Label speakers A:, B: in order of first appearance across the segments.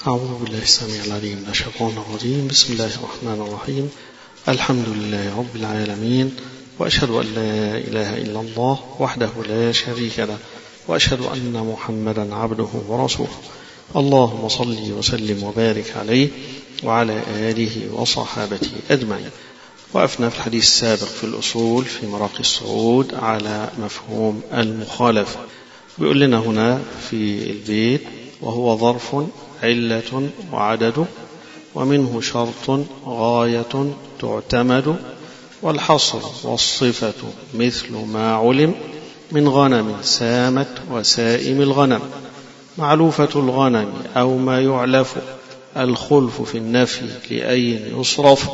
A: أعوذ بالله السميع العليم من الشيطان الرجيم. بسم الله الرحمن الرحيم. الحمد لله رب العالمين، وأشهد أن لا إله إلا الله وحده لا شريك له، وأشهد أن محمدا عبده ورسوله. اللهم صل وسلم وبارك عليه وعلى آله وصحابته أجمعين. وقفنا في الحديث السابق في الأصول في مراقي الصعود على مفهوم المخالفة. بيقول لنا هنا في البيت: وهو ظرف علة وعدد، ومنه شرط غاية تعتمد، والحصر والصفة مثل ما علم من غنم سامت وسائم الغنم، معلوفة الغنم أو ما يعلف، الخلف في النفي لأين يصرف،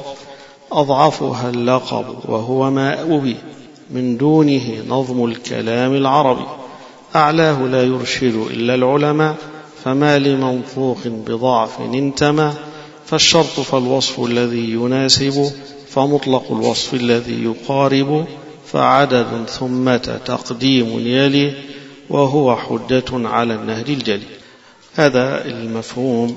A: أضعفها اللقب وهو ما أبي، من دونه نظم الكلام العربي، أعلاه لا يرشد إلا العلماء، فما لمنطوق بضعف انتمى، فالشرط فالوصف الذي يناسب، فمطلق الوصف الذي يقارب، فعدد ثم تقديم يلي، وهو حجة على النهر الجلي. هذا المفهوم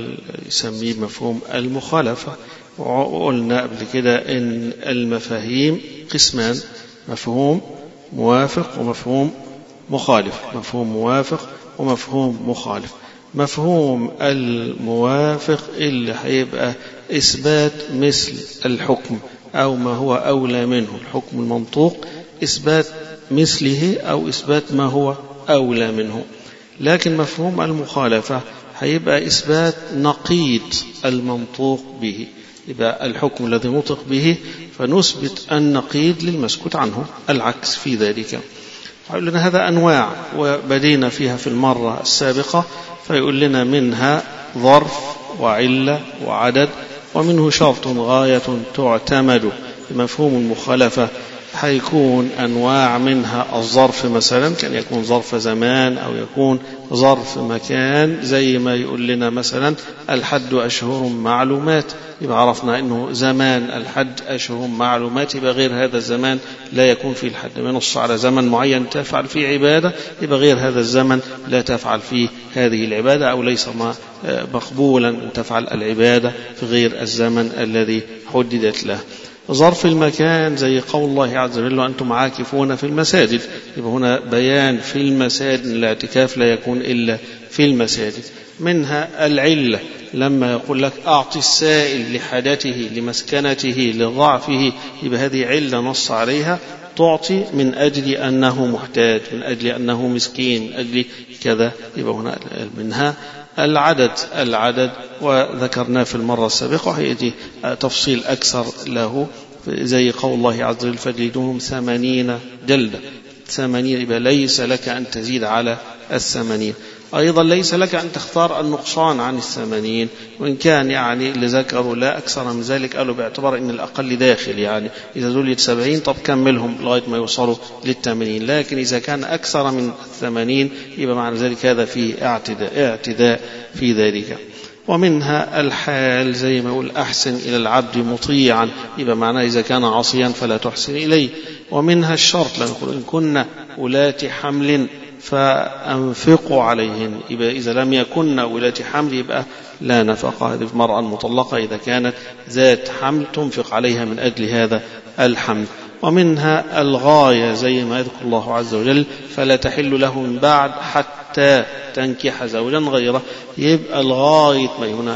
A: يسميه مفهوم المخالفة. وقلنا قبل كده إن المفاهيم قسمان: مفهوم موافق ومفهوم مخالف. مفهوم موافق ومفهوم مخالف. مفهوم الموافق اللي هيبقى إثبات مثل الحكم أو ما هو أولى منه، الحكم المنطوق إثبات مثله أو إثبات ما هو أولى منه. لكن مفهوم المخالفة هيبقى إثبات نقيض المنطوق به، يبقى الحكم الذي نطق به فنثبت النقيض للمسكوت عنه، العكس في ذلك. يقول لنا هذا أنواع وبدينا فيها في المرة السابقة، فيقول لنا منها ظرف وعلة وعدد، ومنه شرط غاية تعتمد. مفهوم المخالفة حيكون أنواع منها الظرف، مثلا كان يكون ظرف زمان أو يكون ظرف مكان، زي ما يقول لنا مثلا الحد أشهر معلومات، يبقى عرفنا أنه زمان الحد أشهر معلومات، يبقى غير هذا الزمان لا يكون فيه الحد. ينص على زمن معين تفعل فيه عبادة، يبقى غير هذا الزمن لا تفعل فيه هذه العبادة، أو ليس مقبولا أن تفعل العبادة في غير الزمن الذي حددت له. ظرف المكان زي قول الله عز وجل: وأنتم عاكفون في المساجد، يبقى هنا بيان في المساجد، الاعتكاف لا يكون إلا في المساجد. منها العلة، لما يقول لك أعطي السائل لحاجته لمسكنته لضعفه، يبقى هذه علة نص عليها، تعطي من أجل أنه محتاج، من أجل أنه مسكين، من أجل كذا. يبقى هنا منها العدد وذكرناه في المرة السابقة، هيجي تفصيل أكثر له، زي قول الله عز وجل: فجلدوهم 80 جلدة. 80 يبقى ليس لك أن تزيد على 80. أيضا ليس لك أن تختار النقصان عن 80، وإن كان يعني اللي ذكروا لا أكثر من ذلك قالوا باعتبار أن الأقل داخل، يعني إذا دول 70 طب كملهم لغاية ما يوصلوا 80. لكن إذا كان أكثر من 80 يبقى معنى ذلك هذا فيه اعتداء في ذلك. ومنها الحال، زي ما يقول: أحسن إلى العبد مطيعا، يبقى معناه إذا كان عاصيا فلا تحسن إليه. ومنها الشرط، لما يقول: إن كنا أولات حمل فأنفقوا عليهن، يبقى إذا لم يكن أولات حمل يبقى لا نفقة. هذه المرأة المطلقة إذا كانت ذات حمل تنفق عليها من أجل هذا الحمل. ومنها الغاية، زي ما يذكر الله عز وجل: فلا تحل له من بعد حتى تنكح زوجا غيره. يبقى الغاية ما هنا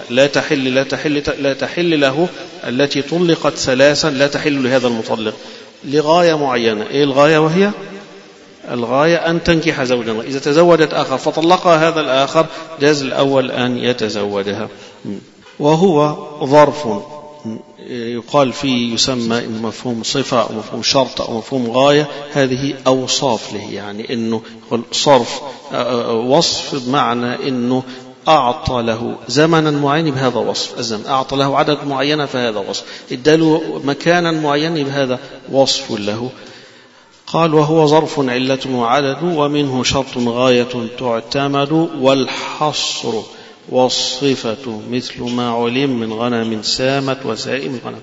A: لا تحل له التي طلقت ثلاثا، لا تحل لهذا المطلق لغاية معينة. إيه الغاية؟ وهي الغاية أن تنكح زوجا. إذا تزوجت آخر فطلقها هذا الآخر، جاز الأول أن يتزوجها. وهو ظرف يقال فيه يسمى إن مفهوم صفة أو مفهوم شرط أو مفهوم غاية، هذه أوصاف له، يعني إنه صرف وصف بمعنى إنه أعطى له زمنا معين بهذا وصف الزمن، أعطى له عدد معين فهذا وصف، اداله مكانا معين بهذا وصف له. قال: وهو ظرف علة وعدد، ومنه شرط غاية تعتمد، والحصر والصفة مثل ما علم من غنم سامت وسائم الغنم.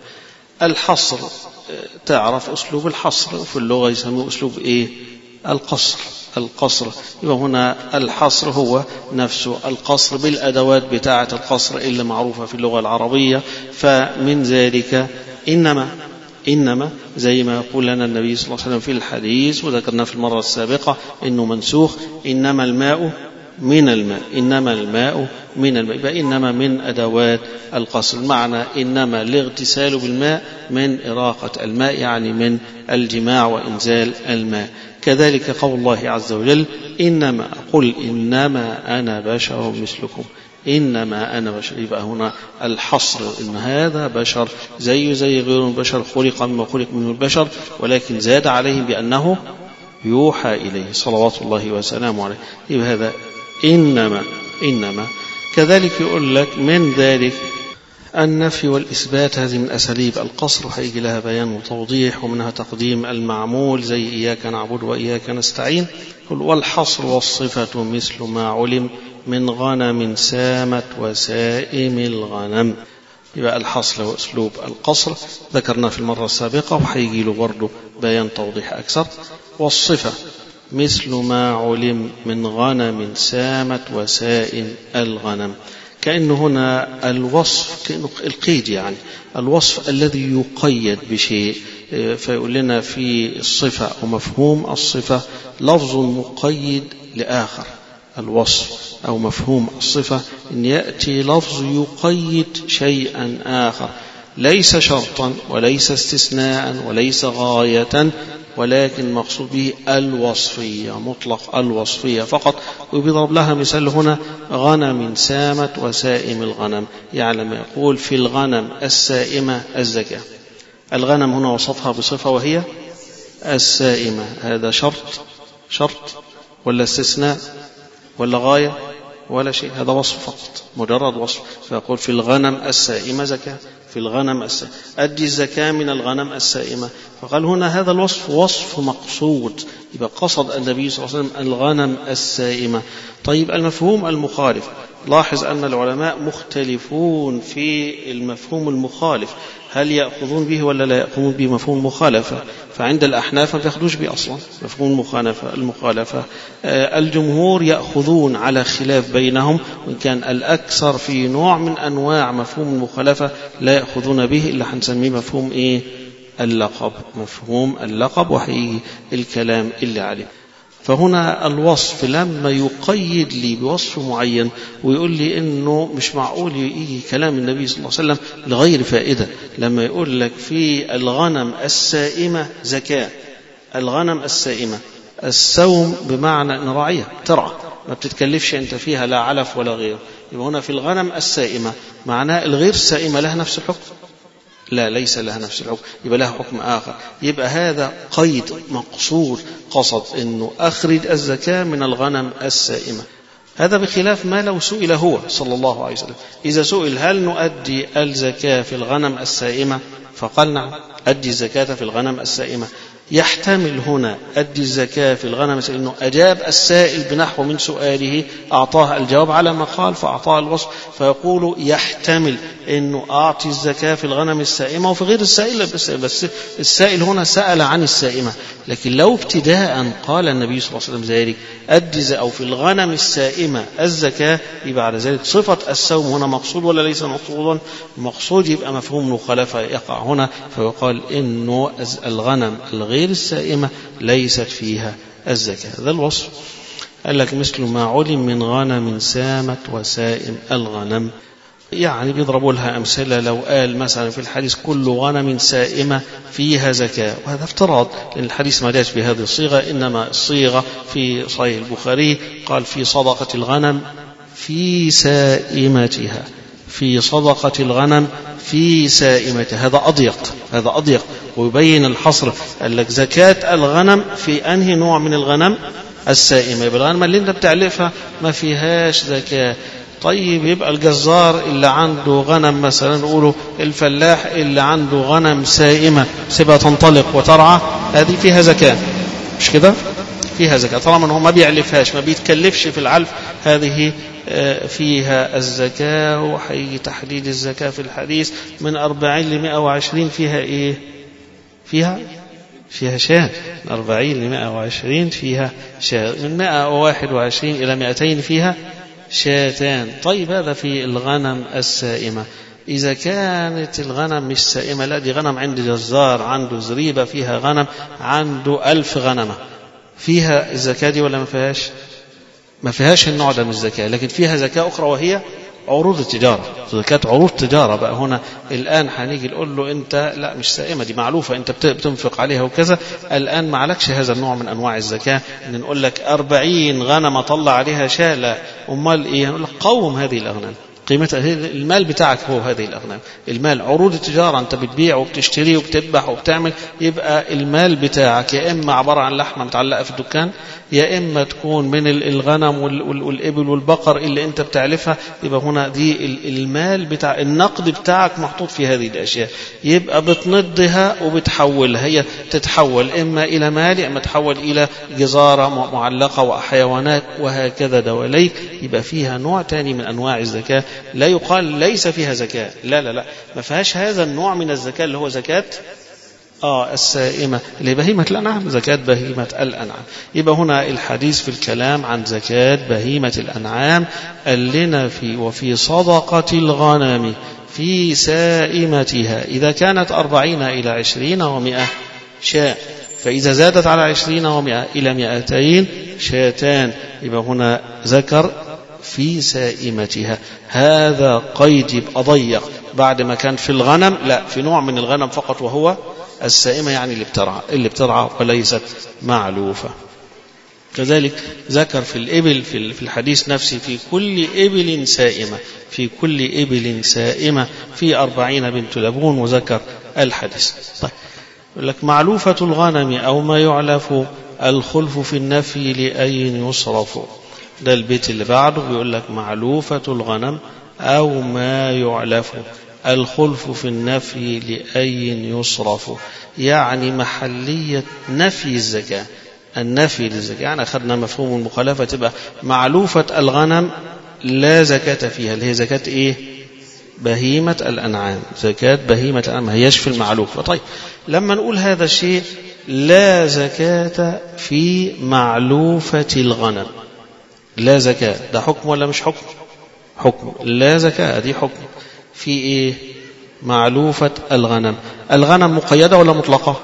A: الحصر تعرف أسلوب الحصر في اللغة يسموه أسلوب إيه؟ القصر. القصر. يبقى هنا الحصر هو نفسه القصر بالأدوات بتاعة القصر اللي معروفة في اللغة العربية. فمن ذلك إنما زي ما يقول لنا النبي صلى الله عليه وسلم في الحديث، وذكرنا في المرة السابقة إنه منسوخ: إنما الماء من الماء، إنما الماء من الماء. يبقى إنما من أدوات القصر. معنى إنما الاغتسال بالماء من إراقة الماء، يعني من الجماع وإنزال الماء. كذلك قول الله عز وجل: إنما قل إنما أنا بشر مثلكم، إنما أنا بشر. يبقى هنا الحصر إن هذا بشر زي غير البشر، خلق مما خلق منه البشر، ولكن زاد عليه بأنه يوحى إليه صلوات الله وسلامه عليه. يبقى هذا إنما. كذلك يقول لك من ذلك النفي والإثبات، هذه من أساليب القصر، وهيجي لها بيان وتوضيح، ومنها تقديم المعمول زي إياك نعبد وإياك نستعين. والحصر والصفة مثل ما علم من غنم سامت وسائم الغنم. يبقى الحصر هو أسلوب القصر، ذكرنا في المرة السابقة، وهيجي له برضه بيان توضيح أكثر. والصفة مثل ما علم من غنم سامت وسائم الغنم. كأنه هنا الوصف، كأنه القيد، يعني الوصف الذي يقيد بشيء. فيقول لنا في الصفة ومفهوم الصفة لفظ مقيد لآخر. الوصف أو مفهوم الصفة إن يأتي لفظ يقيد شيئا آخر، ليس شرطا وليس استثناء وليس غاية، ولكن مقصود به الوصفية، مطلق الوصفية فقط. وبيضرب لها مثال هنا: غنم سامت وسائم الغنم. يعلم يقول في الغنم السائمة الزكاة. الغنم هنا وصفها بصفة وهي السائمة. هذا شرط ولا استثناء ولا غاية ولا شيء، هذا وصف فقط، مجرد وصف. فيقول في الغنم السائمة زكاة، في الغنم السائمة أدي الزكاة من الغنم السائمة. فقال هنا هذا الوصف وصف مقصود، يبقى قصد النبي صلى الله عليه وسلم الغنم السائمة. طيب المفهوم المخالف، لاحظ أن العلماء مختلفون في المفهوم المخالف، هل يأخذون به ولا لا يأخذون به مفهوم المخالفة؟ فعند الأحناف ما بيأخذوش به أصلا مفهوم المخالفة. الجمهور يأخذون على خلاف بينهم، وإن كان الأكثر في نوع من أنواع مفهوم المخالفة لا يأخذون به، إلا هنسميه مفهوم اللقب، مفهوم اللقب، وحي الكلام اللي عليه. فهنا الوصف لما يقيد لي بوصف معين ويقول لي إنه مش معقول يجي كلام النبي صلى الله عليه وسلم لغير فائدة، لما يقول لك في الغنم السائمة زكاة. الغنم السائمة، السوم بمعنى إن راعية ترعى، ما بتتكلفش أنت فيها لا علف ولا غير. يبقى هنا في الغنم السائمة معناه الغير السائمة لها نفس الحكم؟ لا، ليس لها نفس الحكم، يبقى لها حكم آخر. يبقى هذا قيد مقصود، قصد أنه أخرج الزكاة من الغنم السائمة. هذا بخلاف ما لو سئل هو صلى الله عليه وسلم، إذا سئل هل نؤدي الزكاة في الغنم السائمة، فقال نعم أدي الزكاة في الغنم السائمة. يحتمل هنا أدي الزكاة في الغنم السائمة أنه أجاب السائل بنحو من سؤاله، أعطاه الجواب على ما قال فأعطاه الوصف، فيقول يحتمل أنه أعطي الزكاة في الغنم السائمة وفي غير السائل، بس السائل هنا سأل عن السائمة. لكن لو ابتداء قال النبي صلى الله عليه وسلم ذلك أدي أو في الغنم السائمة الزكاة، يبقى على ذلك صفة السوم هنا مقصود ولا ليس مقصودا؟ مقصود، يبقى مفهوم المخالفة يقع هنا، فيقال إنه الغنم الغير السائمة ليست فيها الزكاة. هذا الوصف. قال لك مثل ما علم من غنم سامت وسائم الغنم، يعني بيضربوا لها أمثلة. لو قال مثلا في الحديث كل غنم سائمة فيها زكاة، وهذا افتراض لأن الحديث ما جاءش بهذه الصيغة، إنما الصيغة في صحيح البخاري قال في صدقة الغنم في سائمتها، في صدقة الغنم في سائمتها. هذا أضيق ويبين الحصر. قال لك زكاة الغنم في أنهي نوع من الغنم؟ السائمة. يبقى الغنم اللي انت بتعلفها ما فيهاش زكاة. طيب يبقى الجزار اللي عنده غنم مثلا، نقوله الفلاح اللي عنده غنم سائمة سيبها تنطلق وترعى، هذه فيها زكاة، مش كده؟ فيها زكاة طالما انه ما بيعلفهاش، ما بيتكلفش في العلف، هذه فيها الزكاة. وحي تحديد الزكاة في الحديث من 40 ل 120 فيها فيها شاة، من 40 ل 120 فيها شاة، من 121 إلى 200 فيها شاتان. طيب هذا في الغنم السائمة. إذا كانت الغنم مش سائمة، لا دي غنم عند جزار عنده زريبة فيها غنم، عنده 1000 غنمة، فيها الزكاة دي ولا ما فيهاش؟ ما فيهاش النوع ده من الزكاة، لكن فيها زكاة أخرى وهي عروض التجارة، زكاة عروض تجارة. بقى هنا الآن هنيجي نقول له أنت لا مش سائمة، دي معلوفة أنت بتنفق عليها وكذا، الآن ما عليكش هذا النوع من أنواع الزكاة، إن نقول لك 40 غنمة طلع عليها شاة، لا. أمال إيه؟ نقول لك قوم هذه الأغنام، قيمتها المال بتاعك هو هذه الأغنام. المال عروض التجارة، أنت بتبيع وبتشتري وبتذبح وبتعمل، يبقى المال بتاعك يا إما عبارة عن لحمة متعلقة في الدكان، يا إما تكون من الغنم والإبل والبقر اللي أنت بتعلفها، يبقى هنا دي المال بتاع النقد بتاعك محطوط في هذه الأشياء، يبقى بتنضها وبتحولها، هي تتحول إما إلى مال، إما تحول إلى جزارة معلقة وحيوانات وهكذا دواليك، يبقى فيها نوع تاني من أنواع الزكاة. لا يقال ليس فيها زكاة، لا لا لا، ما فيهاش هذا النوع من الزكاة اللي هو زكاة السائمة اللي بهيمة الأنعام، زكاة بهيمة الأنعام. يبقى هنا الحديث في الكلام عن زكاة بهيمة الأنعام قال لنا وفي صدقة الغنم في سائمتها إذا كانت 40 إلى 20 و100 شاة، فإذا زادت على 20 و100 إلى 200 شاتان، يبقى هنا ذكر في سائمتها. هذا قيد يبقى ضيق، بعد ما كان في الغنم لا، في نوع من الغنم فقط وهو السائمة، يعني اللي بترعى وليست معلوفة. كذلك ذكر في الإبل في الحديث نفسه في كل إبل سائمة، في كل إبل سائمة في 40 بنت لبون، وذكر الحديث. طيب يقول لك معلوفة الغنم أو ما يعلف الخلف في النفي لأين يصرف. ده البيت اللي بعده بيقول لك معلوفة الغنم أو ما يعلف الخلف في النفي لأين يصرف، يعني محلية نفي الزكاة، النفي للزكاة، يعني أخذنا مفهوم المخالفة، تبقى معلوفة الغنم لا زكاة فيها، اللي هي زكاة إيه؟ بهيمة الأنعام، زكاة بهيمة الأنعام، ما هيش في المعلوفة. طيب لما نقول هذا الشيء لا زكاة في معلوفة الغنم، لا زكاة، ده حكم ولا مش حكم؟ حكم. لا زكاة دي حكم في إيه؟ معلوفة الغنم. الغنم مقيدة ولا مطلقة؟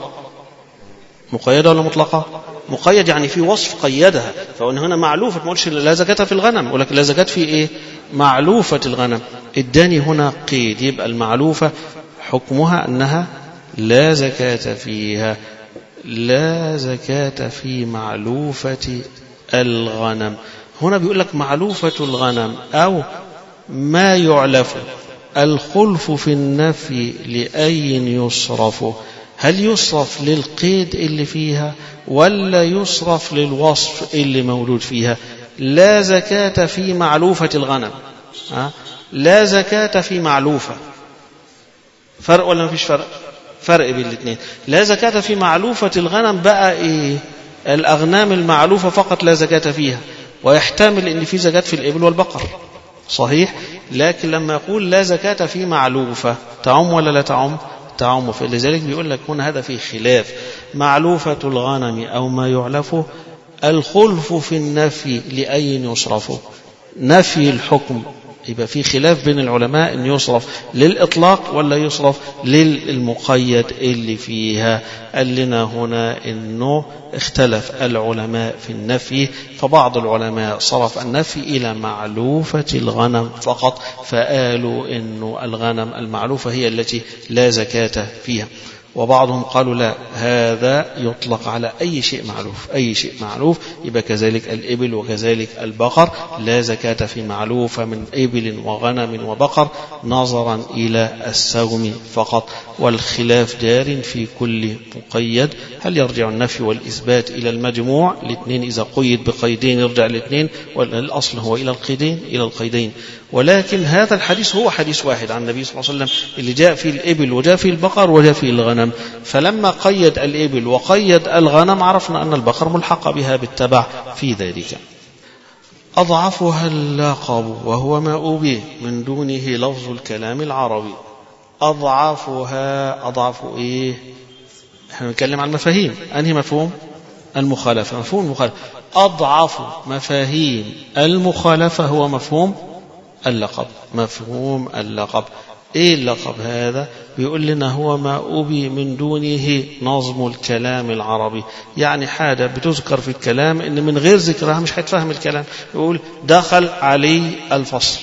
A: مقيدة ولا مطلقة؟ مقيد، يعني في وصف قيدها، فأن هنا معلوفة، ما قلش لا زكاة في الغنم، ولكن لا زكاة في إيه؟ معلوفة الغنم. اداني هنا قيد، يبقى المعلوفة حكمها أنها لا زكاة فيها، لا زكاة في معلوفة الغنم. هنا بيقول لك معلوفة الغنم أو ما يعلف الخلف في النفي لأين يصرف. هل يصرف للقيد اللي فيها ولا يصرف للوصف اللي مولود فيها؟ لا زكاة في معلوفة الغنم، لا زكاة في معلوفة. فرق ولا ما فيش فرق؟ فرق بين الاثنين. لا زكاة في معلوفة الغنم بقى إيه؟ الأغنام المعلوفة فقط لا زكاة فيها، ويحتمل أن في زكاة في الإبل والبقر، صحيح، لكن لما يقول لا زكاة في معلوفة تعم ولا لا تعم؟ تعم. فلذلك بيقول لك هنا هذا في خلاف. معلوفة الغنم أو ما يعلف الخلف في النفي لأين يصرف، نفي الحكم، يبقى في خلاف بين العلماء أن يصرف للإطلاق ولا يصرف للمقيد اللي فيها. قال لنا هنا أنه اختلف العلماء في النفي، فبعض العلماء صرف النفي إلى معلوفة الغنم فقط، فقالوا أنه الغنم المعلوفة هي التي لا زكاة فيها، وبعضهم قالوا لا، هذا يطلق على أي شيء معلوف، أي شيء معلوف، يبقى كذلك الإبل وكذلك البقر لا زكاة في معلوفة من إبل وغنم وبقر نظرا إلى السوم فقط. والخلاف جار في كل مقيد، هل يرجع النفي والإثبات إلى المجموع الاثنين؟ إذا قيد بقيدين يرجع الاثنين، والأصل هو إلى القيدين. ولكن هذا الحديث هو حديث واحد عن النبي صلى الله عليه وسلم اللي جاء فيه الإبل وجاء فيه البقر وجاء فيه الغنم، فلما قيد الإبل وقيد الغنم عرفنا أن البقر ملحق بها بالتبع في ذلك. أضعفها اللقب وهو ما أبيه من دونه لفظ الكلام العربي. أضعفها، أضعف إيه؟ احنا بنتكلم عن مفاهيم. أنهي مفهوم؟ المخالفة. مفهوم المخالفة أضعف مفاهيم المخالفة هو مفهوم اللقب. مفهوم اللقب. ايه اللقب هذا؟ بيقول لنا هو ما أبي من دونه نظم الكلام العربي، يعني حاجة بتذكر في الكلام ان من غير ذكرها مش هيتفهم الكلام. يقول دخل علي الفصل،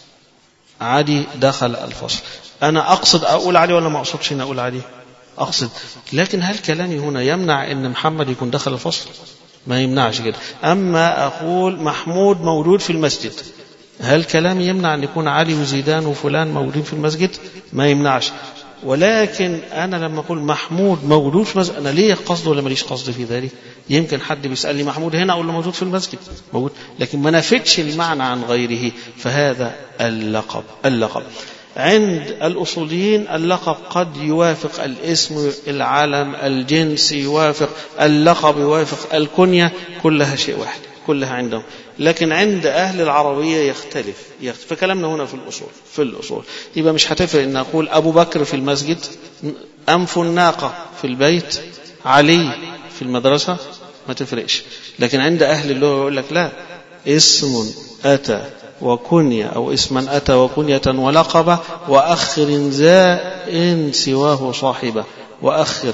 A: علي دخل الفصل. انا اقصد اقول علي ولا ما اقصدش ان اقول علي؟ اقصد. لكن هل كلامي هنا يمنع ان محمد يكون دخل الفصل؟ ما يمنعش كده. اما اقول محمود موجود في المسجد، هل كلامي يمنع أن يكون علي وزيدان وفلان موجودين في المسجد؟ ما يمنعش. ولكن أنا لما أقول محمود موجود في المسجد، أنا ليه قصد ولا ماليش قصد في ذلك؟ يمكن حد بيسألني محمود هنا أقول له موجود في المسجد، موجود، لكن ما نفتش المعنى عن غيره. فهذا اللقب. اللقب عند الأصوليين اللقب قد يوافق الاسم، العلم، الجنس، يوافق اللقب، يوافق الكنية، كلها شيء واحد، كلها عندهم. لكن عند أهل العربية يختلف. فكلامنا هنا في الأصول يبقى مش هتفرق إن أقول أبو بكر في المسجد، أنف الناقة في البيت، علي في المدرسة، ما تفرقش. لكن عند أهل اللغة يقول لك لا، اسم أتى وكنية أو اسما أتى وكنية ولقب وأخر زاء سواه صاحبه. وأخر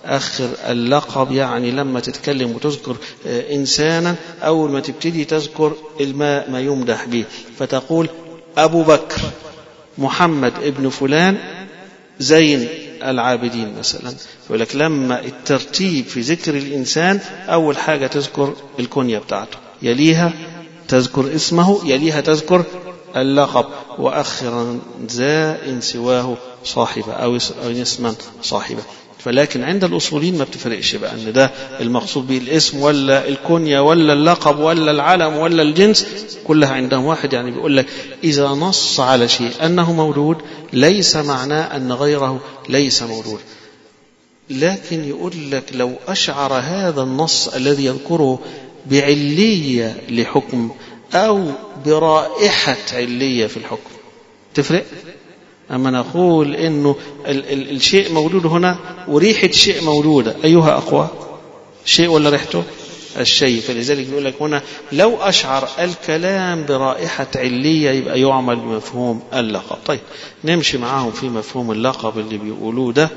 A: اللقب يعني لما تتكلم وتذكر إنسانا أول ما تبتدي تذكر ما يمدح به، فتقول أبو بكر محمد ابن فلان زين العابدين مثلا. يقول لك لما الترتيب في ذكر الإنسان أول حاجة تذكر الكنية بتاعته، يليها تذكر اسمه، يليها تذكر اللقب، وأخرا زاء سواه صاحبه أو اسما صاحبه. فلكن عند الأصوليين ما بتفرقش بقى ان ده المقصود به الاسم ولا الكنية ولا اللقب ولا العلم ولا الجنس، كلها عندهم واحد. يعني بيقول لك إذا نص على شيء أنه موجود ليس معناه أن غيره ليس موجود. لكن يقول لك لو أشعر هذا النص الذي يذكره بعلية لحكم أو برائحة علية في الحكم تفرق. أما نقول إنه الشيء موجود هنا وريحة شيء موجودة، أيها أقوى، شيء ولا ريحته؟ الشيء. فلذلك يقول لك هنا لو أشعر الكلام برائحة علية يبقى يعمل بمفهوم اللقب. طيب نمشي معاهم في مفهوم اللقب اللي بيقولوه ده.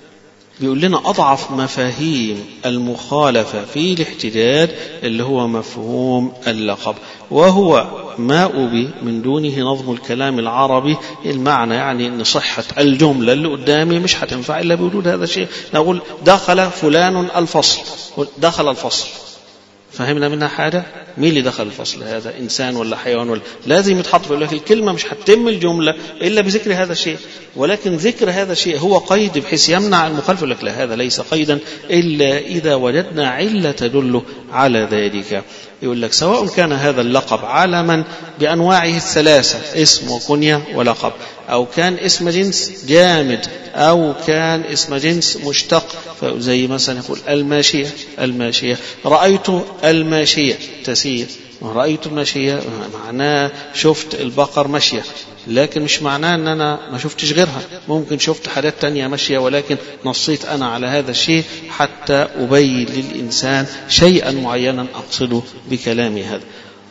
A: بيقول لنا أضعف مفاهيم المخالفة في الاحتجاج اللي هو مفهوم اللقب، وهو ما أبي من دونه نظم الكلام العربي. المعنى يعني أن صحة الجملة اللي قدامي مش هتنفع إلا بوجود هذا الشيء. نقول دخل فلان الفصل، دخل الفصل، فهمنا منها حاجة؟ مين اللي دخل الفصل؟ هذا إنسان ولا حيوان ولا؟ لازم يتحط في لك الكلمة مش هتتم الجملة إلا بذكر هذا الشيء. ولكن ذكر هذا الشيء هو قيد بحيث يمنع المخالفة. لك لا، هذا ليس قيدا إلا إذا وجدنا علة تدل على ذلك. يقول لك سواء كان هذا اللقب علما بأنواعه الثلاثة، اسم وكنية ولقب، أو كان اسم جنس جامد، أو كان اسم جنس مشتق، زي مثلا يقول الماشية، رأيت الماشية تسير. رأيت الماشية معناه شفت البقر ماشية، لكن مش معناه أن أنا ما شفتش غيرها، ممكن شفت حاجات تانية ماشية، ولكن نصيت أنا على هذا الشيء حتى أبين للإنسان شيئا معينا أقصده بكلامي هذا.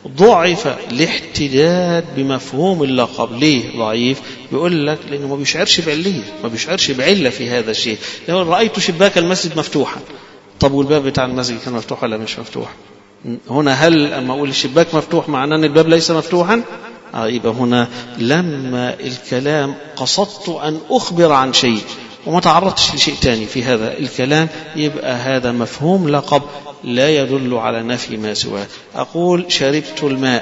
A: ضعف الاحتجاج بمفهوم اللقب. ليه ضعيف؟ بيقول لك لأنه ما بيشعرش بعلية، ما بيشعرش بعلة في هذا الشيء. لو رأيت شباك المسجد مفتوحا، طب والباب بتاع المسجد كان مفتوح ولا مش مفتوح؟ هنا هل أما أقول الشباك مفتوح معناه أن الباب ليس مفتوحا؟ يبقى هنا لما الكلام قصدت أن أخبر عن شيء وما تعرضتش لشيء تاني في هذا الكلام، يبقى هذا مفهوم لقب لا يدل على نفي ما سواه. أقول شربت الماء،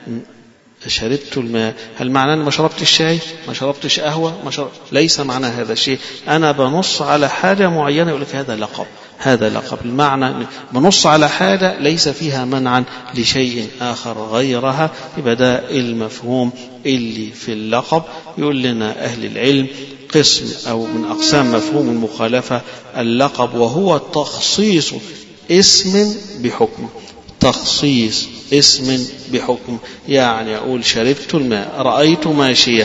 A: هل معناه أن ما شربت الشاي، ما شربتش قهوة، ليس معنى هذا الشيء. أنا بنص على حاجة معينة، يقول لك هذا لقب، هذا لقب. المعنى بنص على حاجة ليس فيها منعا لشيء آخر غيرها، يبقى ده المفهوم اللي في اللقب. يقول لنا أهل العلم قسم أو من أقسام مفهوم المخالفة اللقب، وهو تخصيص اسم بحكم، تخصيص اسم بحكم. يعني أقول شربت الماء، رأيت ماشية،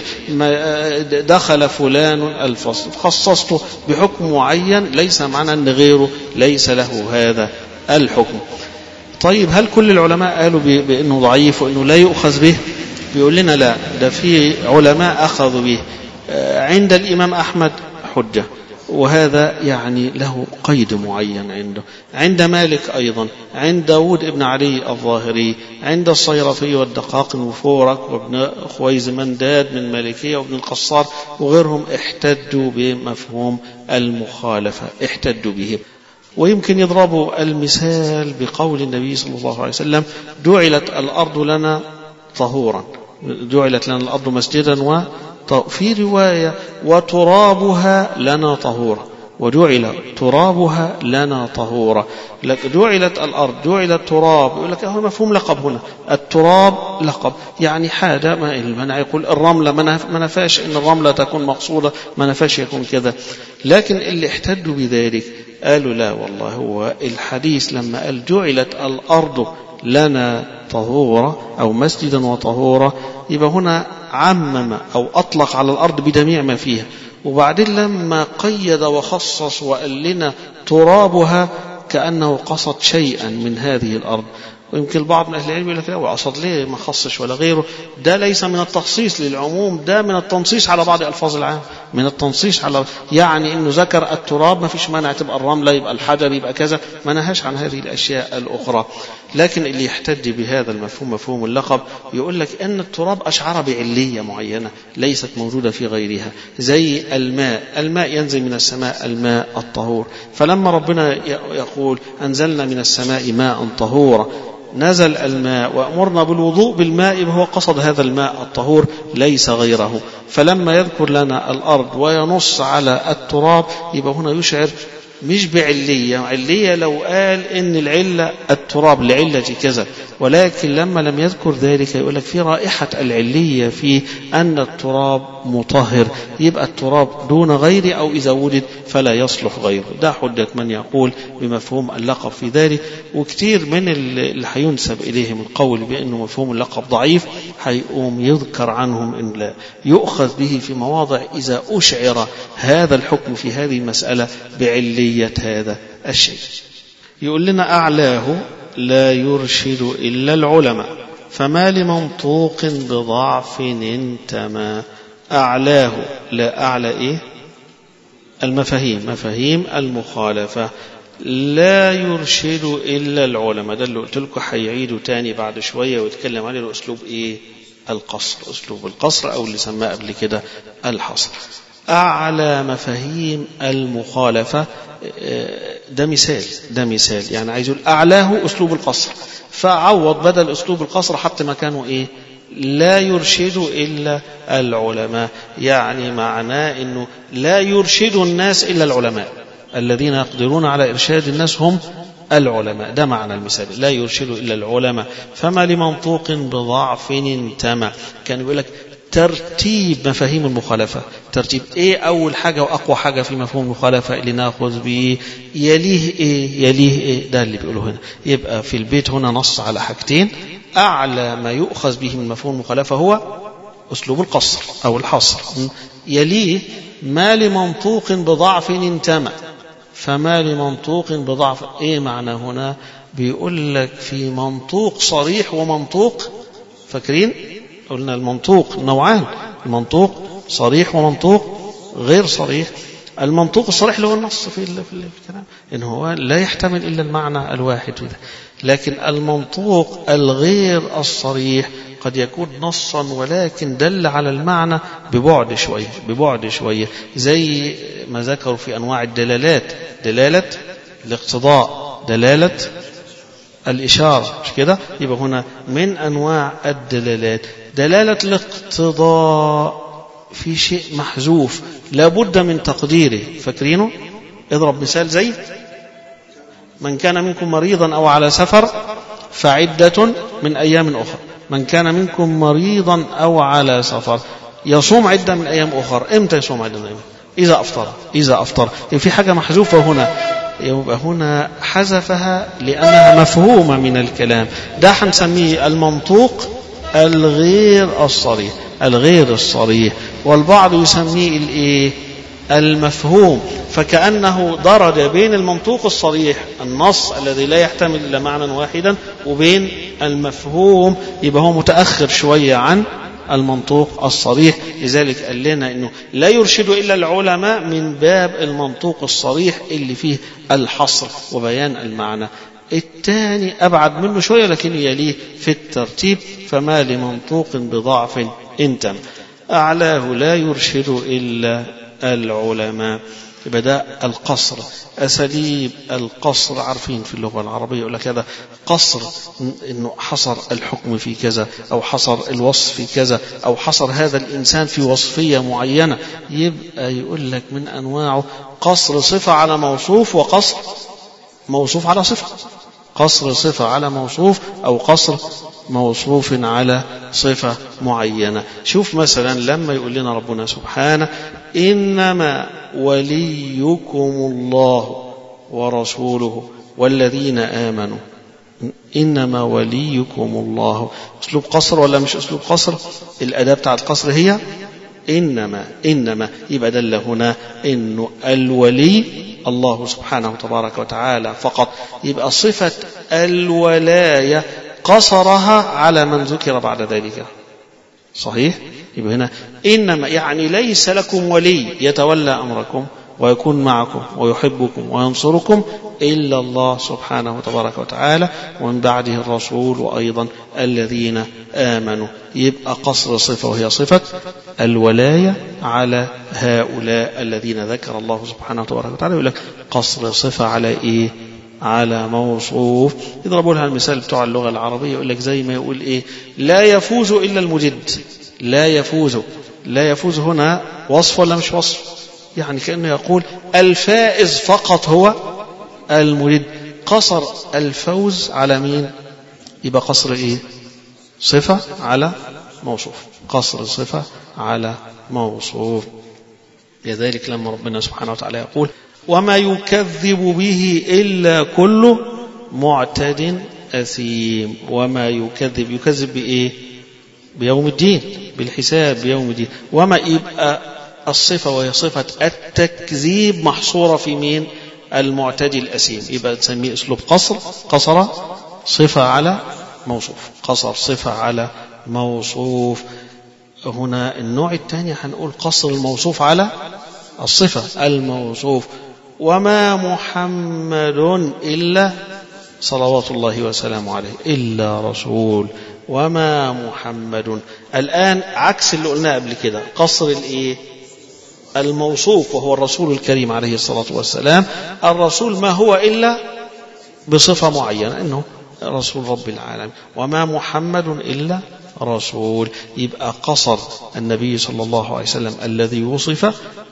A: دخل فلان الفصل، خصصته بحكم معين، ليس معنى أن غيره ليس له هذا الحكم. طيب هل كل العلماء قالوا بأنه ضعيف وأنه لا يؤخذ به؟ بيقول لنا لا، ده في علماء أخذوا به. عند الإمام أحمد حجة، وهذا يعني له قيد معين عنده. عند مالك أيضا، عند داود ابن علي الظاهري، عند الصيرفي والدقاق وفورك وابن خويز منداد من مالكية وابن القصار وغيرهم احتجوا بمفهوم المخالفة، احتجوا به. ويمكن يضربوا المثال بقول النبي صلى الله عليه وسلم: جعلت الأرض لنا طهورا، جعلت لنا الأرض مسجدا، في رواية وترابها لنا طهورا، وجعل ترابها لنا طهورا. لك جعلت الأرض، جعل التراب، يقول لك هو مفهوم لقب هنا، التراب لقب يعني حاجة ما المنع. يقول الرملة ما نفاش إن الرملة تكون مقصودة، ما نفاش يكون كذا. لكن اللي احتجوا بذلك قالوا لا والله، هو الحديث لما قال جعلت الأرض لنا طهورا أو مسجدا وطهورا، يبقى هنا عمم أو أطلق على الأرض بجميع ما فيها. وبعدين لما قيد وخصص وقال لنا ترابها، كأنه قصد شيئا من هذه الأرض. ويمكن البعض من أهل العلم يقول لك لا، وقصد ليه ما خصش ولا غيره؟ ده ليس من التخصيص للعموم، ده من التنصيص على بعض ألفاظ العام، من التنصيص على، يعني إنه ذكر التراب، ما فيش مانع تبقى الرملة، يبقى الحجر، يبقى كذا، ما نهاش عن هذه الأشياء الأخرى. لكن اللي يحتج بهذا المفهوم، مفهوم اللقب، يقول لك أن التراب أشعر بعلية معينة ليست موجودة في غيرها، زي الماء. الماء ينزل من السماء، الماء الطهور. فلما ربنا يقول أنزلنا من السماء ماء طهورا، نزل الماء وأمرنا بالوضوء بالماء، وهو قصد هذا الماء الطهور ليس غيره. فلما يذكر لنا الأرض وينص على التراب، يبقى هنا يشعر مش بعلية. علية لو قال إن العلة التراب لعلة كذا، ولكن لما لم يذكر ذلك يقول لك في رائحة العلية في أن التراب مطهر، يبقى التراب دون غيره، أو إذا وجد فلا يصلح غيره. ده حجة من يقول بمفهوم اللقب في ذلك. وكثير من اللي هينسب إليهم القول بأنه مفهوم اللقب ضعيف هيقوم يذكر عنهم إن لا يؤخذ به في مواضع إذا أشعر هذا الحكم في هذه المسألة بعلية هذا الشيء. يقول لنا أعلاه لا يرشد إلا العلماء، فما لمنطوق بضعف انتمى. أعلاه، لا أعلى إيه؟ المفاهيم، مفاهيم المخالفة. لا يرشد إلا العلماء، ده اللي قلت لكم هيعيدوا تاني بعد شوية ويتكلم عليه الأسلوب إيه؟ القصر، أسلوب القصر، أو اللي سماه قبل كده الحصر. أعلى مفاهيم المخالفة، ده مثال يعني عايز يقول أعلاه أسلوب القصر، فعوض بدل أسلوب القصر حتى مكانه إيه؟ لا يرشد إلا العلماء. يعني معناه إنه لا يرشد الناس إلا العلماء، الذين يقدرون على إرشاد الناس هم العلماء. ده معنى المثال، لا يرشد إلا العلماء، فما لمنطوق بضعف انتمى. كان يقول لك ترتيب مفاهيم المخالفة، ترتيب ايه اول حاجة واقوى حاجة في مفهوم المخالفة اللي ناخذ به، يليه ايه يليه ايه، ده اللي بيقوله هنا. يبقى في البيت هنا نص على حاجتين: اعلى ما يؤخذ به من مفهوم المخالفة هو اسلوب القصر او الحصر، يليه ما لمنطوق بضعف انتمى. فما لمنطوق بضعف، ايه معنى هنا؟ بيقول لك في منطوق صريح ومنطوق، فاكرين قلنا المنطوق نوعان، المنطوق صريح ومنطوق غير صريح. المنطوق الصريح اللي هو النص في الكلام، إن هو لا يحتمل إلا المعنى الواحد. لكن المنطوق الغير الصريح قد يكون نصا ولكن دل على المعنى ببعد شوية، زي ما ذكروا في أنواع الدلالات: دلالة الاقتضاء، دلالة الإشارة، مش كده؟ يبقى هنا من أنواع الدلالات دلالة الاقتضاء في شيء محذوف لابد من تقديره، فاكرينه؟ اضرب مثال زي من كان منكم مريضا أو على سفر فعدة من أيام أخرى. من كان منكم مريضا أو على سفر يصوم عدة من أيام أخرى. إمتى يصوم عدة من أيام؟ إذا أفطر. في حاجة محذوفة هنا، يبقى هنا حذفها لأنها مفهومة من الكلام. ده هنسميه المنطوق الغير الصريح، الغير الصريح، والبعض يسميه الايه؟ المفهوم. فكأنه درج بين المنطوق الصريح النص الذي لا يحتمل إلا معنى واحدا وبين المفهوم، يبقى هو متأخر شوية عن المنطوق الصريح. لذلك قال لنا انه لا يرشد الا العلماء من باب المنطوق الصريح اللي فيه الحصر وبيان المعنى. الثاني ابعد منه شويه لكن يليه في الترتيب، فما لمنطوق بضعف انتم اعلاه لا يرشد الا العلماء. يبقى ده القصر. أساليب القصر عارفين في اللغة العربية يقول لك هذا قصر، إنه حصر الحكم في كذا، أو حصر الوصف في كذا، أو حصر هذا الإنسان في وصفية معينة. يبقى يقول لك من أنواعه قصر صفة على موصوف، وقصر موصوف على صفة. قصر صفة على موصوف، أو قصر موصوف على صفة معينة. شوف مثلا لما يقول لنا ربنا سبحانه إنما وليكم الله ورسوله والذين آمنوا. إنما وليكم الله، أسلوب قصر ولا مش أسلوب قصر؟ الأداة بتاع القصر هي إنما يبقى دل هنا إنه الولي الله سبحانه وتبارك وتعالى فقط. يبقى صفة الولاية قصرها على من ذكر بعد ذلك. صحيح؟ يبقى هنا إنما يعني ليس لكم ولي يتولى أمركم ويكون معكم ويحبكم وينصركم إلا الله سبحانه وتبارك وتعالى، ومن بعده الرسول وأيضا الذين آمنوا. يبقى قصر صفة وهي صفة الولاية على هؤلاء الذين ذكر الله سبحانه وتبارك وتعالى. يقول لك قصر صفة على إيه؟ على موصوف. يضربوا لها المثال بتوع اللغة العربية، يقول لك زي ما يقول إيه؟ لا يفوز إلا المجد. لا يفوز هنا وصف ولا مش وصف؟ يعني كأنه يقول الفائز فقط هو المجد. قصر الفوز على مين؟ يبقى قصر إيه؟ صفة على موصوف. قصر صفة على موصوف. لذلك لما ربنا سبحانه وتعالى يقول وما يكذب به إلا كل معتد أثيم. وما يكذب بإيه؟ بيوم الدين، بالحساب بيوم الدين. وما يبقى الصفة وهي صفة التكذيب محصورة في مين؟ المعتدي الأثيم. يبقى تسميه أسلوب قصر صفة على موصوف. قصر صفة على موصوف. هنا النوع الثاني هنقول قصر الموصوف على الصفة الموصوف. وما محمد إلا صلوات الله وسلامه عليه إلا رسول. وما محمد الآن عكس اللي قلناه قبل كده، قصر الإيه؟ الموصوف وهو الرسول الكريم عليه الصلاة والسلام. الرسول ما هو إلا بصفة معينة إنه رسول رب العالمين. وما محمد إلا رسول. يبقى قصر النبي صلى الله عليه وسلم الذي وصف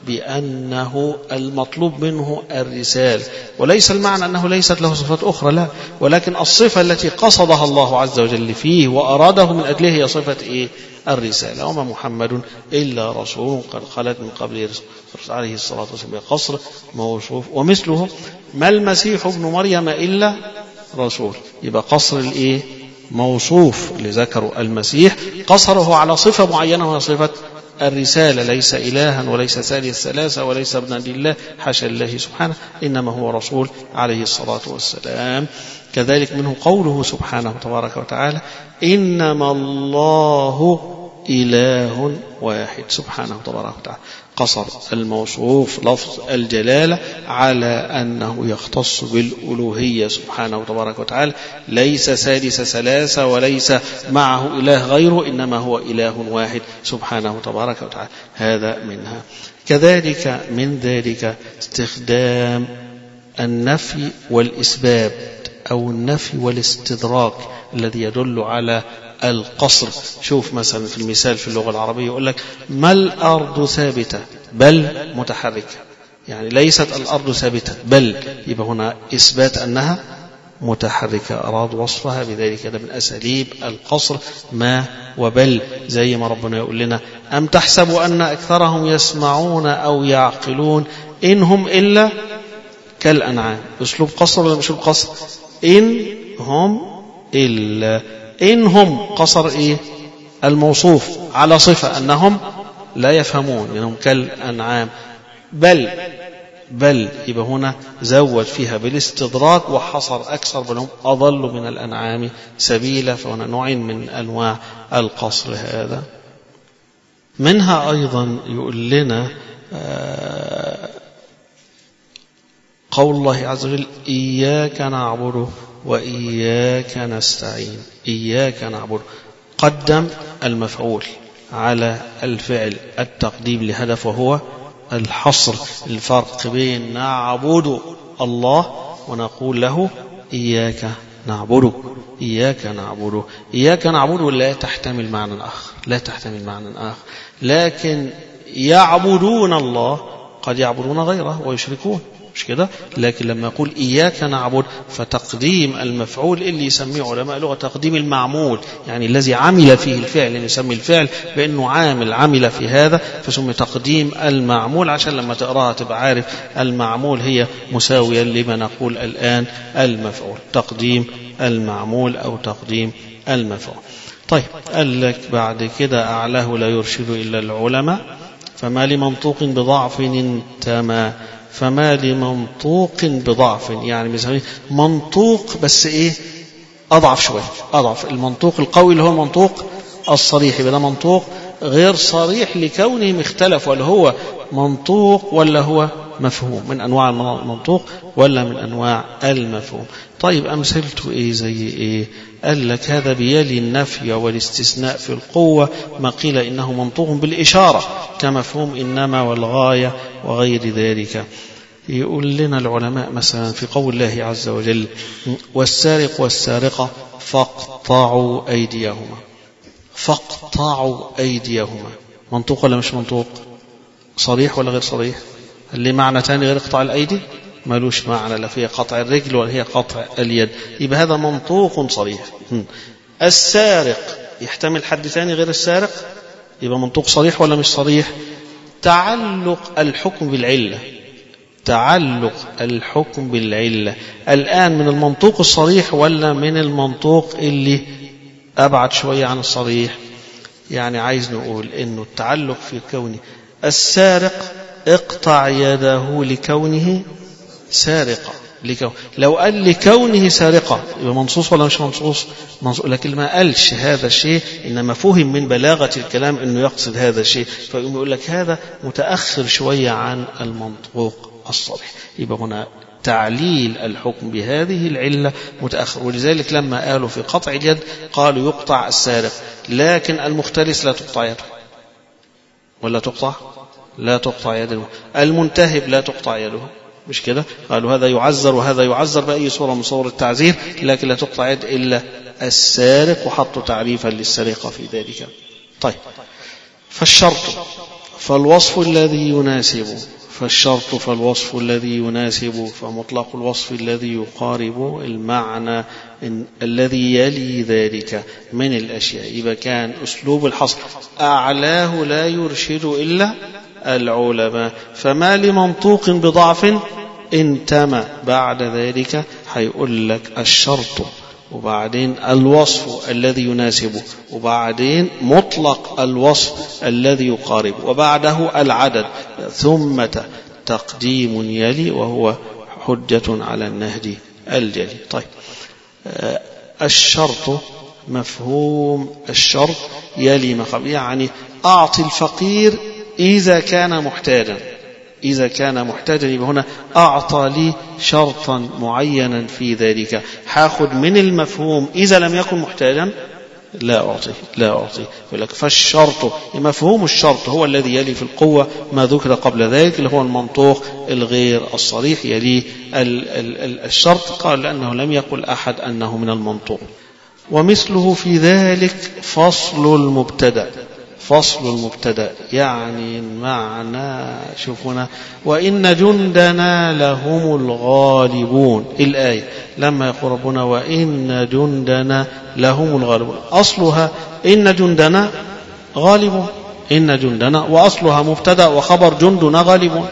A: بأنه المطلوب منه الرسالة، وليس المعنى أنه ليست له صفات أخرى، لا، ولكن الصفة التي قصدها الله عز وجل فيه وأراده من أجله هي صفة إيه؟ الرسالة. وما محمد إلا رسول قد خلت من قبله عليه الصلاة والسلام. قصر موصوف. ومثله ما المسيح ابن مريم إلا رسول. يبقى قصر الإيه؟ موصوف لذكر المسيح، قصره على صفة معينة وهي صفة الرسالة. ليس إلها وليس ثالث ثلاثة وليس ابنا لله، حاشا الله سبحانه، إنما هو رسول عليه الصلاة والسلام. كذلك منه قوله سبحانه تبارك وتعالى إنما الله إله واحد سبحانه تبارك وتعالى. قصر الموصوف لفظ الجلالة على أنه يختص بالألوهية سبحانه تبارك وتعالى، ليس ثالث ثلاثة وليس معه إله غيره، إنما هو إله واحد سبحانه تبارك وتعالى. هذا منها. كذلك من ذلك استخدام النفي والإثبات أو النفي والاستدراك الذي يدل على القصر. شوف مثلا في المثال في اللغة العربية يقول لك ما الأرض ثابتة بل متحركة، يعني ليست الأرض ثابتة بل، يبقى هنا إثبات أنها متحركة، أراد وصفها بذلك. هذا من أساليب القصر ما وبل، زي ما ربنا يقول لنا أم تحسب أن أكثرهم يسمعون أو يعقلون إنهم إلا كالأنعام. أسلوب قصر ولا مش أسلوب قصر؟ إن هم إلا. إن هم قصر إيه؟ الموصوف على صفة أنهم لا يفهمون، إنهم كالأنعام. بل يبقى هنا زود فيها بالاستدراك وحصر أكثر، بل هم أضل من الأنعام سبيلا. فهنا نوع من أنواع القصر هذا. منها أيضا يقول لنا قول الله عز وجل إياك نعبد وإياك نستعين. إياك نعبد، قدم المفعول على الفعل التقديم لهدف وهو الحصر، الفرق بين نعبد الله ونقول له إياك نعبد. إياك نعبد، إياك نعبد لا تحتمل معنى آخر، لا تحتمل معنى آخر. لكن يعبدون الله قد يعبدون غيره ويشركون، مش كده؟ لكن لما يقول إياك نعبد فتقديم المفعول اللي يسميه علماء لغة تقديم المعمول، يعني الذي عمل فيه الفعل، يسمي الفعل بأنه عمل في هذا، فسمي تقديم المعمول عشان لما تقراها تبقى عارف المعمول هي مساوية لما نقول الآن المفعول، تقديم المعمول أو تقديم المفعول. طيب قال لك بعد كده أعلاه لا يرشد إلا العلماء. فما لمنطوق بضعف انتمى. فما لمنطوق بضعف، يعني بيسميه منطوق بس ايه؟ اضعف شويه، اضعف. المنطوق القوي اللي هو المنطوق الصريح، يبقى ده منطوق غير صريح لكونه مختلف، ولا هو منطوق ولا هو مفهوم، من انواع المنطوق ولا من انواع المفهوم. طيب امثلته ايه؟ زي ايه؟ قال لك هذا بيلي النفي والاستثناء في القوة، ما قيل إنه منطوق بالإشارة كمفهوم إنما والغاية وغير ذلك. يقول لنا العلماء مثلا في قول الله عز وجل والسارق والسارقة فاقطعوا أيديهما. فاقطعوا أيديهما، منطوق ولا مش منطوق؟ صريح ولا غير صريح؟ اللي معنى تاني غير قطع الأيدي؟ مالوش معنى، لا فيها قطع الرجل ولا هي قطع اليد، يبقى هذا منطوق صريح. السارق يحتمل حد ثاني غير السارق، يبقى منطوق صريح ولا مش صريح؟ تعلق الحكم بالعلة، تعلق الحكم بالعلة الآن من المنطوق الصريح ولا من المنطوق اللي أبعد شوية عن الصريح؟ يعني عايز نقول إنه التعلق في كونه السارق اقطع يده لكونه سارقة، لو قال لكونه سارقة يبقى منصوص ولا مش منصوص؟ منصوص. لكن ما قالش هذا الشيء، إنما فهم من بلاغة الكلام إنه يقصد هذا الشيء، فيقوم يقول لك هذا متأخر شوية عن المنطوق الصريح. يبقى هنا تعليل الحكم بهذه العلة متأخر. ولذلك لما قالوا في قطع اليد قالوا يقطع السارق، لكن المختلس لا تقطع يده ولا تقطع؟ لا تقطع يده. المنتهب لا تقطع يده، مش كده؟ قالوا هذا يعذر وهذا يعذر بأي صورة من صور التعذير، لكن لا تقطع يد إلا السارق، وحطوا تعريفا للسرقة في ذلك. طيب فالشرط فالوصف الذي يناسب، فالشرط فالوصف الذي يناسب، فمطلق الوصف الذي يقارب المعنى الذي يلي ذلك من الأشياء. يبقى كان أسلوب الحصر أعلاه لا يرشد إلا العلماء. فما لمنطوق بضعف انتمى، بعد ذلك هيقول لك الشرط، وبعدين الوصف الذي يناسبه، وبعدين مطلق الوصف الذي يقارب، وبعده العدد، ثم تقديم يلي وهو حجة على النهج الجلي. طيب الشرط مفهوم الشرط يلي مقام، يعني أعطي الفقير إذا كان محتاجا، إذا كان محتاجا، يبقى هنا أعطى لي شرطا معينا في ذلك، هاخد من المفهوم إذا لم يكن محتاجا لا أعطي. يقول لك فالشرط، مفهوم الشرط هو الذي يلي في القوة ما ذكر قبل ذلك، اللي هو المنطوق الغير الصريح يلي الشرط. قال لأنه لم يقل أحد أنه من المنطوق. ومثله في ذلك فصل المبتدأ. فصل المبتدأ يعني معنى، شوفونا وإن جندنا لهم الغالبون، الآية لما يقول ربنا وإن جندنا لهم الغالبون، أصلها إن جندنا غالبون، إن جندنا، وأصلها مبتدأ وخبر جندنا غالبون،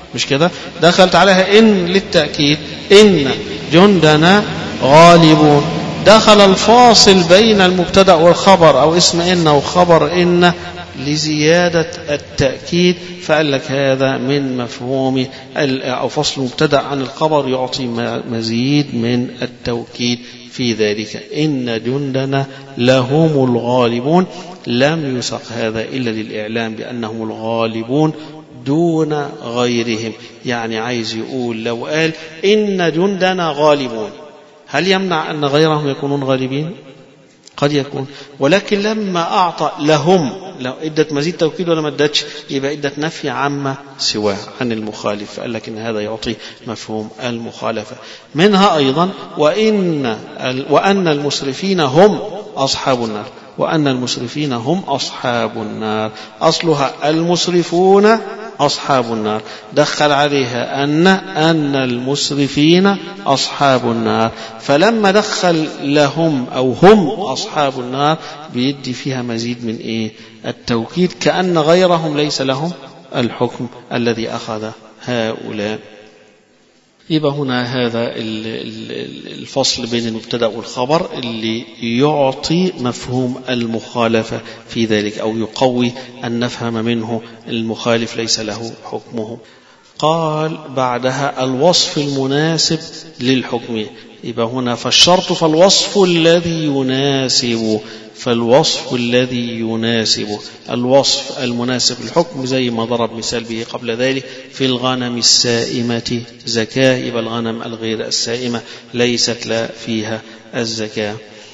A: مش كده؟ دخلت عليها إن للتأكيد، إن جندنا غالبون. دخل الفاصل بين المبتدأ والخبر أو اسم إن وخبر إن لزيادة التأكيد، فقال لك هذا من مفهوم أو فصل المبتدأ عن الخبر يعطي مزيد من التوكيد في ذلك. إن جندنا لهم الغالبون، لم يسق هذا إلا للإعلام بأنهم الغالبون دون غيرهم. يعني عايز يقول لو قال إن جندنا غالبون، هل يمنع أن غيرهم يكونون غالبين؟ قد يكون، ولكن لما أعطى لهم، لو إدت مزيد توكيد ولا ما إدتش، يبقى إدت نفي عما سواه عن المخالف، فقال لك إن هذا يعطي مفهوم المخالفة. منها أيضا وأن المسرفين هم أصحاب النار، وأن المسرفين هم أصحاب النار، أصلها المسرفون أصحاب النار، دخل عليها أن المسرفين أصحاب النار، فلما دخل لهم أو هم أصحاب النار بيدي فيها مزيد من التوكيد، كأن غيرهم ليس لهم الحكم الذي أخذ هؤلاء. يبقى هنا هذا الفصل بين المبتدأ والخبر اللي يعطي مفهوم المخالفة في ذلك، أو يقوي أن نفهم منه المخالف ليس له حكمه. قال بعدها الوصف المناسب للحكم. يبقى هنا فالشرط فالوصف الذي يناسب، فالوصف الذي يناسب، الوصف المناسب للحكم، زي ما ضرب مثال به قبل ذلك في الغنم السائمة زكاة، يبقى الغنم الغير السائمة ليست لا فيها الزكاة.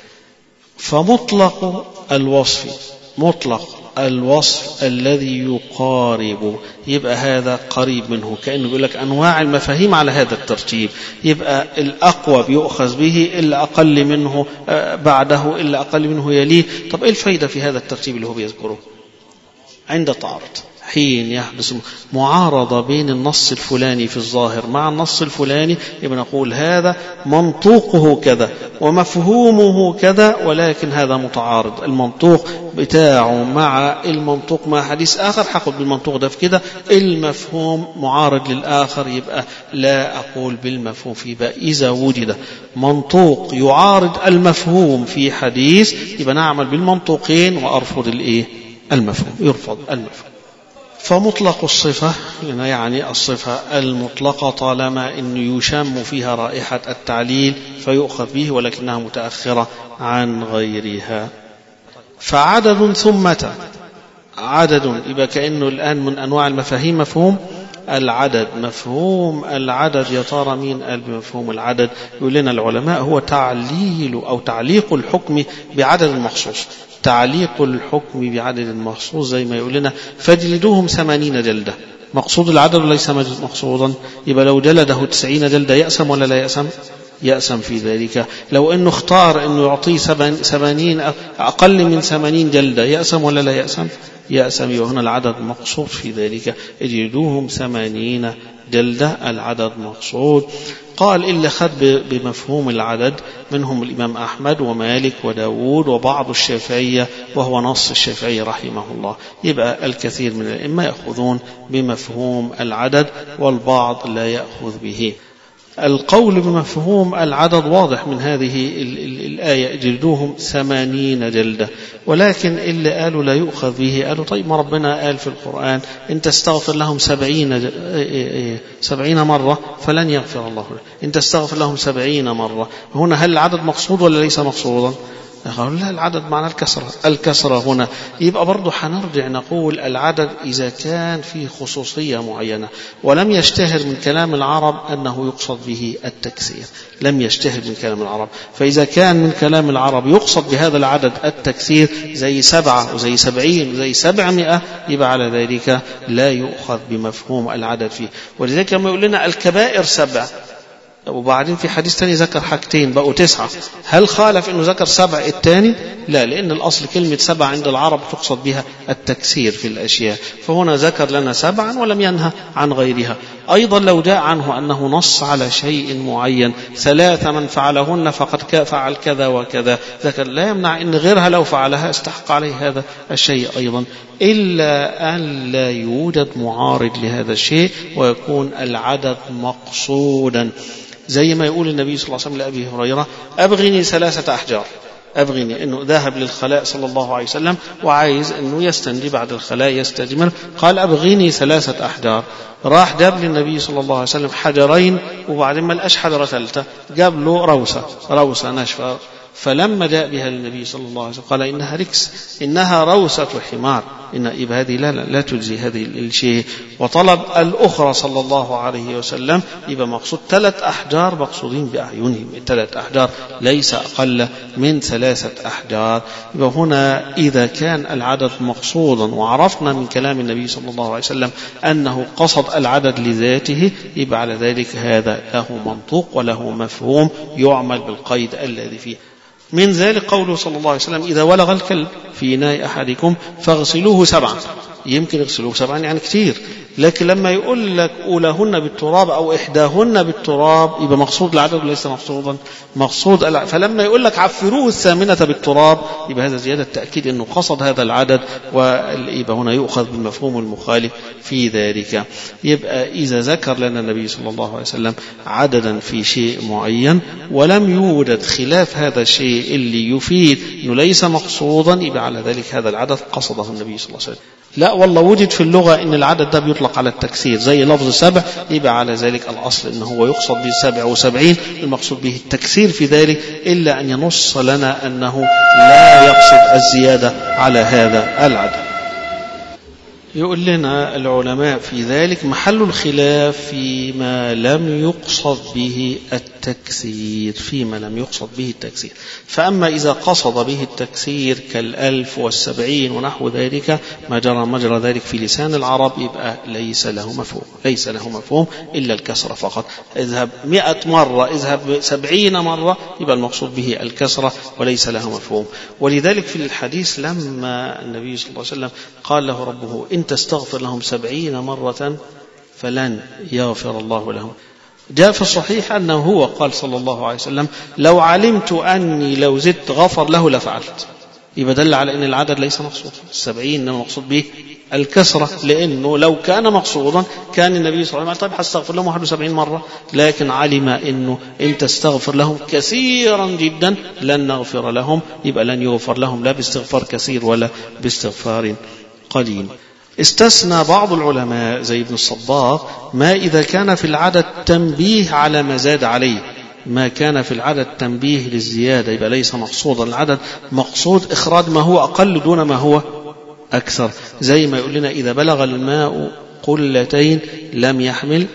A: فمطلق الوصف، مطلق الوصف الذي يقارب، يبقى هذا قريب منه، كأنه يقول لك أنواع المفاهيم على هذا الترتيب، يبقى الأقوى بيؤخذ به، إلا أقل منه بعده، إلا أقل منه يليه. طب إيه الفايدة في هذا الترتيب اللي هو بيذكره؟ عند تعارض، حين يحدث معارضة بين النص الفلاني في الظاهر مع النص الفلاني، يبقى نقول هذا منطوقه كذا ومفهومه كذا، ولكن هذا متعارض، المنطوق بتاعه مع المنطوق مع حديث آخر، حقل بالمنطوق ده في كده، المفهوم معارض للآخر، يبقى لا أقول بالمفهوم فيه. بقى إذا وجد منطوق يعارض المفهوم في حديث، يبقى نعمل بالمنطوقين وأرفض المفهوم، يرفض المفهوم. فمطلق الصفة يعني الصفة المطلقة طالما أن يشم فيها رائحة التعليل فيؤخذ به، ولكنها متأخرة عن غيرها. فعدد ثمة، عدد، يبقى كأنه الآن من أنواع المفاهيم مفهوم العدد. مفهوم العدد يا ترى مين قال بمفهوم العدد؟ يقول لنا العلماء هو تعليل أو تعليق الحكم بعدد مخصوص، تعليق الحكم بعدد مخصوص، زي ما يقول لنا فجلدوهم 80 جلدة، مقصود العدد وليس مقصودا. يبقى لو جلده 90 جلدة يأسم ولا لا يأسم؟ يأسم في ذلك. لو أنه اختار أنه يعطيه 80 أقل من 80 جلدة يأسم ولا لا يأسم؟ يأسم. يبقى هنا العدد مقصود في ذلك، اجلدوهم 80 جلدة، العدد مقصود. قال إلا خد بمفهوم العدد منهم الإمام أحمد ومالك وداود وبعض الشافعية، وهو نص الشافعي رحمه الله. يبقى الكثير من الأئمة يأخذون بمفهوم العدد والبعض لا يأخذ به. القول بمفهوم العدد واضح من هذه الآية، جلدوهم 80 جلدة، ولكن اللي قالوا لا يؤخذ به قالوا طيب ما ربنا قال في القرآن إن تستغفر لهم 70 مرة فلن يغفر الله لهم، إن تستغفر لهم 70 مرة. هنا هل العدد مقصود ولا ليس مقصودا؟ قالوا لا، العدد معنى الكسرة هنا. يبقى برضو حنرجع نقول العدد إذا كان فيه خصوصية معينة ولم يشتهر من كلام العرب أنه يقصد به التكسير، لم يشتهر من كلام العرب، فإذا كان من كلام العرب يقصد بهذا العدد التكسير زي 7 وزي 70 وزي 700، يبقى على ذلك لا يؤخذ بمفهوم العدد فيه. ولذلك لما يقول لنا الكبائر 7 وبعدين في حديث تاني ذكر حاجتين بقوا 9، هل خالف انه ذكر 7 التاني؟ لا، لان الاصل كلمة 7 عند العرب تقصد بها التكسير في الاشياء، فهنا ذكر لنا 7 ولم ينهى عن غيرها. أيضا لو جاء عنه أنه نص على شيء معين 3 من فعلهن فقد فعل كذا وكذا، ذكر لا يمنع أن غيرها لو فعلها استحق عليه هذا الشيء أيضا، إلا أن لا يوجد معارض لهذا الشيء ويكون العدد مقصودا، زي ما يقول النبي صلى الله عليه وسلم لأبي هريرة: أبغني 3 أحجار. أبغني أنه ذهب للخلاء صلى الله عليه وسلم وعايز أنه يستنجي بعد الخلاء يستجمر، قال: أبغني 3 أحجار. راح جاب للنبي صلى الله عليه وسلم حجرين وبعدين ما لقاش حجرة ثالثة، جاب له روسة ناشفة، فلما جاء بها للنبي صلى الله عليه وسلم قال: إنها ركس، إنها روسة حمار، إن هذه لا تجزي هذه الشيء. وطلب الأخرى صلى الله عليه وسلم، يبقى مقصود 3 أحجار مقصودين بأعينهم، 3 أحجار ليس أقل من 3 أحجار. يبقى هنا إذا كان العدد مقصودا وعرفنا من كلام النبي صلى الله عليه وسلم أنه قصد العدد لذاته، يبقى على ذلك هذا له منطوق وله مفهوم يعمل بالقيد الذي فيه. من ذلك قوله صلى الله عليه وسلم: إذا ولغ الكلب في إناء أحدكم فاغسلوه 7. يمكن يغسلوه 7 يعني كتير، لكن لما يقول لك أولهن بالتراب أو إحداهن بالتراب يبقى مقصود العدد وليس مقصودا مقصود فلما يقول لك عفروه 8 بالتراب يبقى هذا زيادة تأكيد أنه قصد هذا العدد، ويبقى هنا يؤخذ بالمفهوم المخالف في ذلك. يبقى إذا ذكر لنا النبي صلى الله عليه وسلم عددا في شيء معين ولم يوجد خلاف هذا الشيء اللي يفيد أنه ليس مقصودا، يبقى على ذلك هذا العدد قصده النبي صلى الله عليه وسلم. لا والله وجد في اللغة إن العدد ده بيطلق على التكسير زي لفظ 7، يبقى على ذلك الأصل إنه هو يقصد به 77، المقصود به التكسير في ذلك، إلا أن ينص لنا أنه لا يقصد الزيادة على هذا العدد. يقول لنا العلماء في ذلك: محل الخلاف فيما لم يقصد به التكسير، فيما لم يقصد به التكسير. فأما إذا قصد به التكسير كال1000 والسبعين ونحو ذلك ما جرى مجرى ذلك في لسان العرب، يبقى ليس له مفهوم إلا الكسرة فقط. اذهب 100 مرة، اذهب 70 مرة، يبقى المقصود به الكسرة وليس له مفهوم. ولذلك في الحديث لما النبي صلى الله عليه وسلم قال له ربه: إن تستغفر لهم 70 مرة فلن يغفر الله لهم، جاء في الصحيح أنه هو قال صلى الله عليه وسلم: لو علمت أني لو زدت غفر له لفعلت. يبقى دل على أن العدد ليس مقصود 70، مقصود به الكسرة، لأنه لو كان مقصودا كان النبي صلى الله عليه وسلم طيب هستغفر لهم 71 مرة، لكن علم أنه إن تستغفر لهم كثيرا جدا لن نغفر لهم، يبقى لن يغفر لهم لا باستغفار كثير ولا باستغفار قليل. استثنى بعض العلماء زي ابن الصباغ ما إذا كان في العدد تنبيه على ما زاد عليه، ما كان في العدد تنبيه للزيادة يبقى ليس مقصودا العدد، مقصود إخراج ما هو أقل دون ما هو أكثر، زي ما يقول لنا: إذا بلغ الماء قلتين لم يحمل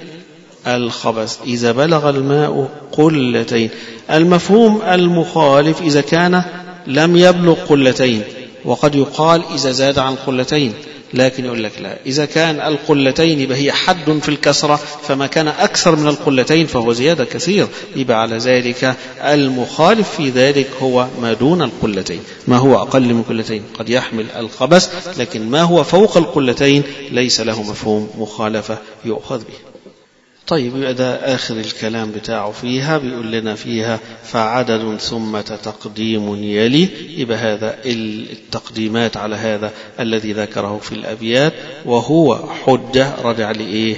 A: الخبث. إذا بلغ الماء قلتين، المفهوم المخالف إذا كان لم يبلغ قلتين، وقد يقال إذا زاد عن قلتين، لكن يقول لك لا، إذا كان القلتين يبقى هي حد في الكسرة، فما كان أكثر من القلتين فهو زيادة كثير، يبقى على ذلك المخالف في ذلك هو ما دون القلتين، ما هو أقل من قلتين قد يحمل الخبث، لكن ما هو فوق القلتين ليس له مفهوم مخالفة يؤخذ به. طيب يبقى ده آخر الكلام بتاعه فيها، بيقول لنا فيها: فعدد ثم تقديم يلي. يبقى هذا التقديمات على هذا الذي ذكره في الأبيات، وهو حجة رجع لإيه؟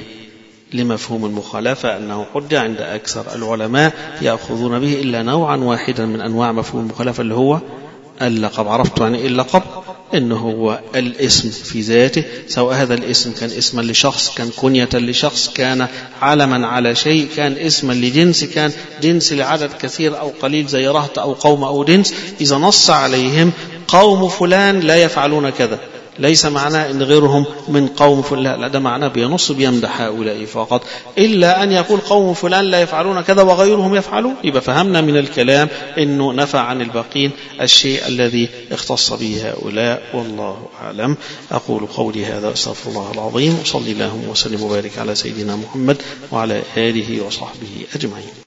A: لمفهوم المخالفة، أنه حجة عند أكثر العلماء، يأخذون به إلا نوعا واحدا من أنواع مفهوم المخالفة اللي هو اللقب. عرفت يعني اللقب؟ إنه هو الاسم في ذاته، سواء هذا الاسم كان اسما لشخص، كان كنية لشخص، كان علما على شيء، كان اسما لجنس، كان جنس لعدد كثير أو قليل زي رهط أو قوم أو جنس، إذا نص عليهم قوم فلان لا يفعلون كذا، ليس معناه ان غيرهم من قوم فلان، لا، ده معناه بينص بيمدح هؤلاء فقط، الا ان يقول قوم فلان لا يفعلون كذا وغيرهم يفعلون، يبقى فهمنا من الكلام انه نفى عن الباقين الشيء الذي اختص به هؤلاء، والله اعلم. اقول قولي هذا، استغفر الله العظيم، وصلي اللهم وسلم وبارك على سيدنا محمد وعلى اله وصحبه اجمعين.